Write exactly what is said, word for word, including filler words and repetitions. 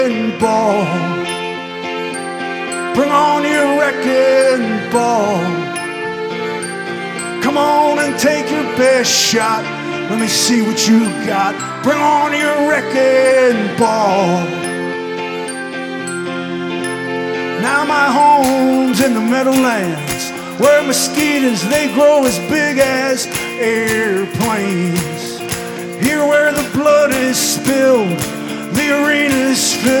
ball. Bring on your wrecking ball. Come on and take your best shot. Let me see what you got. Bring on your wrecking ball. Now my home's in the Meadowlands, where mosquitoes, they grow as big as airplanes. Here where the blood is spilled, the arena's filled.